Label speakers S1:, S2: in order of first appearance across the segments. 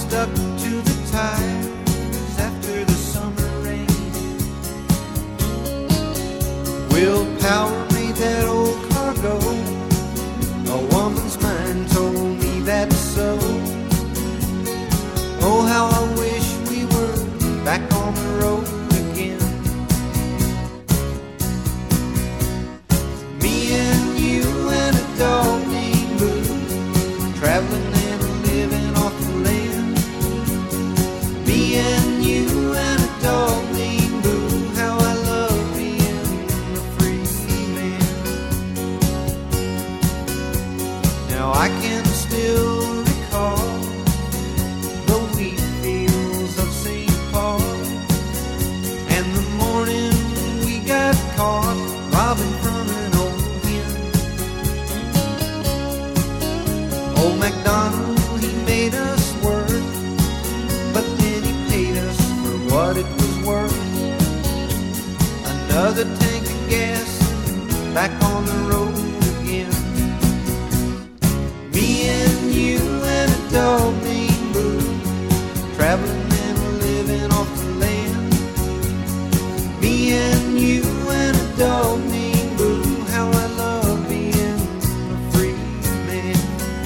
S1: stuck to the tires after the summer rain. Willpower made that old car go. A woman's mind told me that's so. Oh, how I wish we were back on the road again. Me and you and a dog named Boo, traveling and living off the land. Me and you and a dog named Boo, how I love being a free man. Now I can still recall the wheat fields of St. Paul, and the morning we got caught robbing from an old hen. Old MacDonald, he made us work, but then he paid us for what it was worth. Another tank of gas, back on the road again. Me and you and a dog named Boo, traveling and living off the land. Me and you and a dog named Boo, how I love being a free man.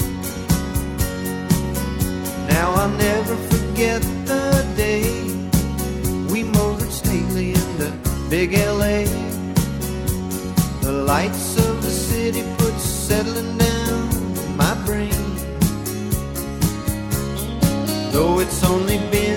S1: Now I'll never forget the day we motored stately into big LA. The lights of the city put settling down in my brain. Though it's only been